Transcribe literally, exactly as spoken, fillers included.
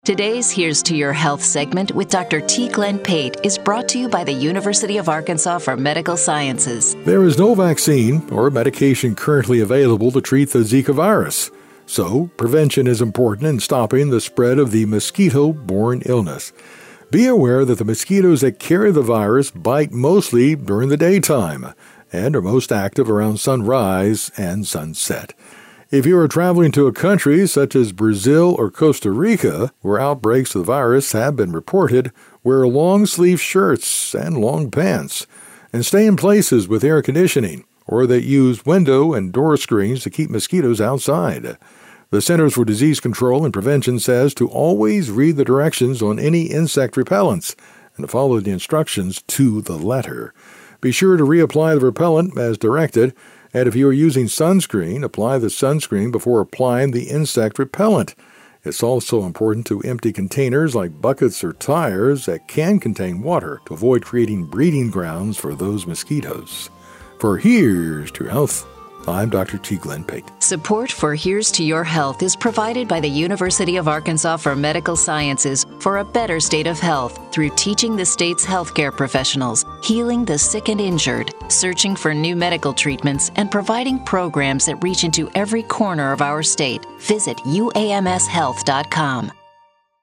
Today's Here's to Your Health segment with Doctor T. Glenn Pate is brought to you by the University of Arkansas for Medical Sciences. There is no vaccine or medication currently available to treat the Zika virus. So, prevention is important in stopping the spread of the mosquito-borne illness. Be aware that the mosquitoes that carry the virus bite mostly during the daytime and are most active around sunrise and sunset. If you are traveling to a country such as Brazil or Costa Rica, where outbreaks of the virus have been reported, wear long-sleeve shirts and long pants, and stay in places with air conditioning or that use window and door screens to keep mosquitoes outside. The Centers for Disease Control and Prevention says to always read the directions on any insect repellents and to follow the instructions to the letter. Be sure to reapply the repellent as directed, and if you are using sunscreen, apply the sunscreen before applying the insect repellent. It's also important to empty containers like buckets or tires that can contain water to avoid creating breeding grounds for those mosquitoes. For Here's to Your Health, I'm Doctor T. Glenn Pate. Support for Here's to Your Health is provided by the University of Arkansas for Medical Sciences for a better state of health through teaching the state's healthcare professionals, healing the sick and injured, searching for new medical treatments, and providing programs that reach into every corner of our state. Visit U A M S health dot com.